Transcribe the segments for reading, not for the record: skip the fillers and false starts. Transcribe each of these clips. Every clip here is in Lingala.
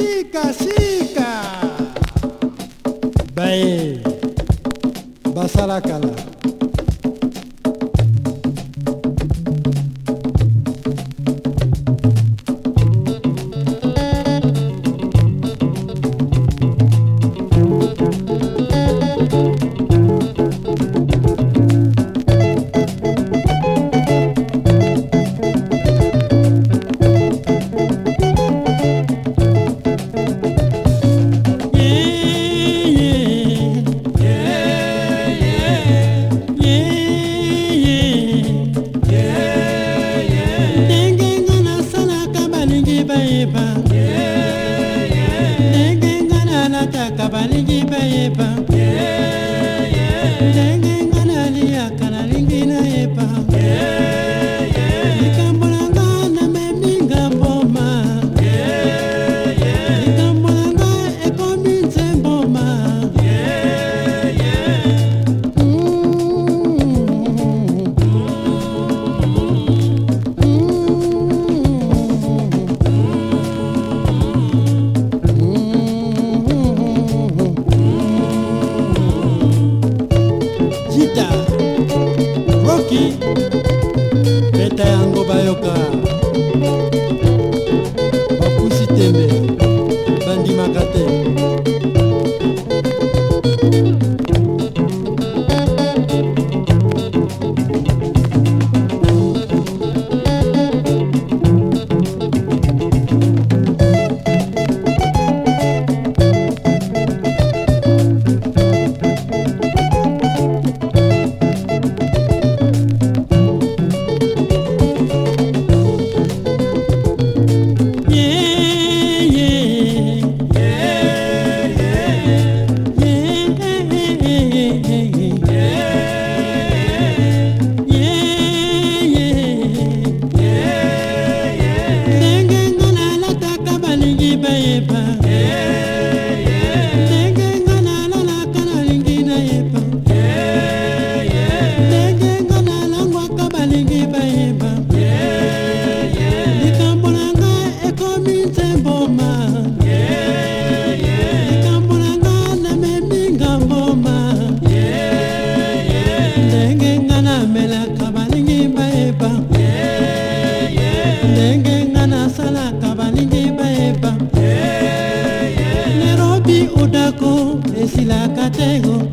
Shika, shika. Bae, basalakala. Rocky, beta yango bayoka bakusi tembe bandi makate. Nairobi udako esila katego.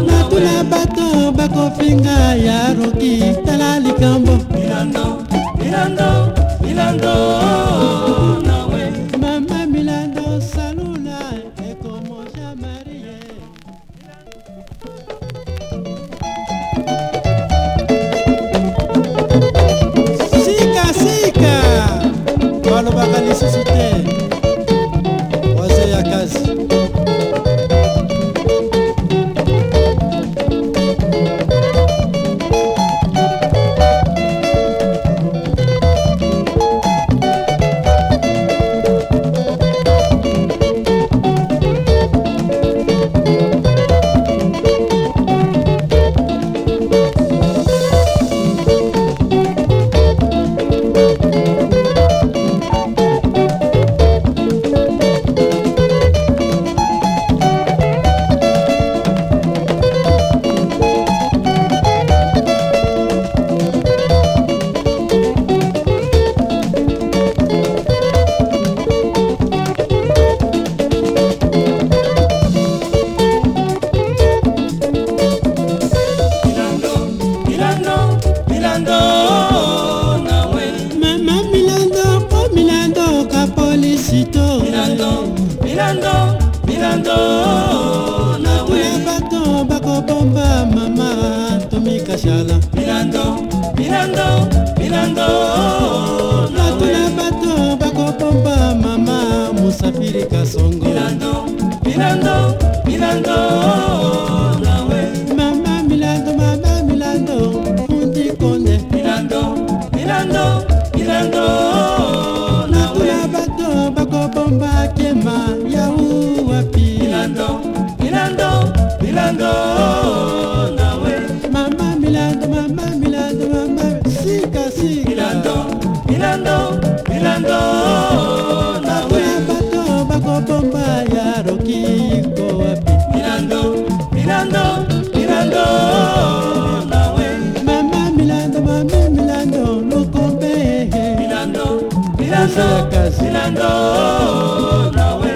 Natuna bato bako finga ya Rocky tala likambo. Milando, Milando, nawe. Mama Milando salula e como llamaría. Sika sika. Walo bakali susute. Wase ya kazi. Milando, Milando, nawe. Bato bako bomba mama tumika shala. Milando, Milando, Milando, nawe. Bato bako bomba mama musafiri kasongo. Milando, Milando, Milando, nawe. Mama Milando, fundi konde. Milando, Milando, Milando, nawe. Bato bako bomba kema ya uwapi. Milando, Milando, Milando, nawe. Mama Milando, sika sika. Milando, Milando, Milando, nawe. Bato bako bomba ya roki ko wapi. Milando, Milando, Milando, nawe. Mama Milando, lukombe. Milando, Milando, Milando, nawe.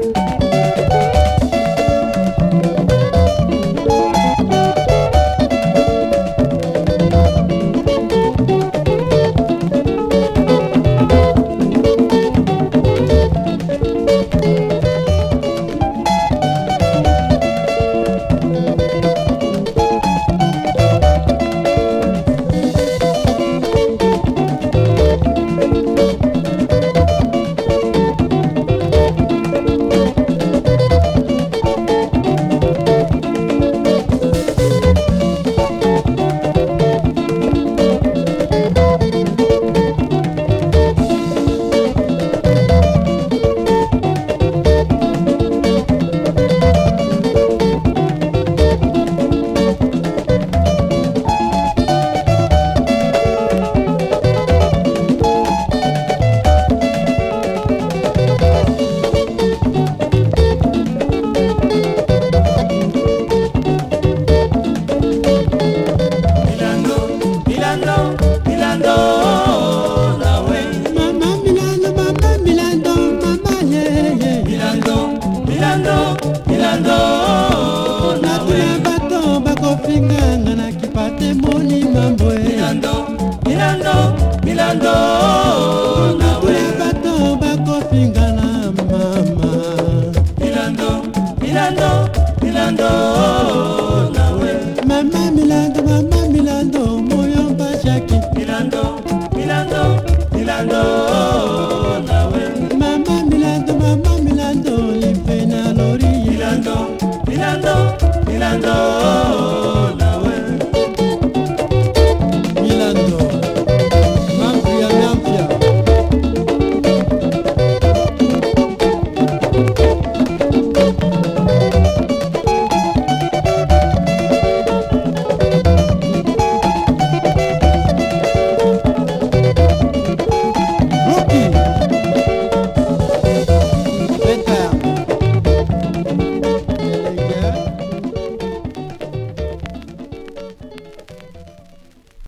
Finganga na kipate moni mambo. Milando, Milando, Milando, nawe. Bato bako fingana mama. Milando, Milando, Milando, nawe. Mama Milando, moyo bashaki. Milando, Milando, Milando, nawe. Mama Milando, limpe na lori. Milando, Milando, Milando.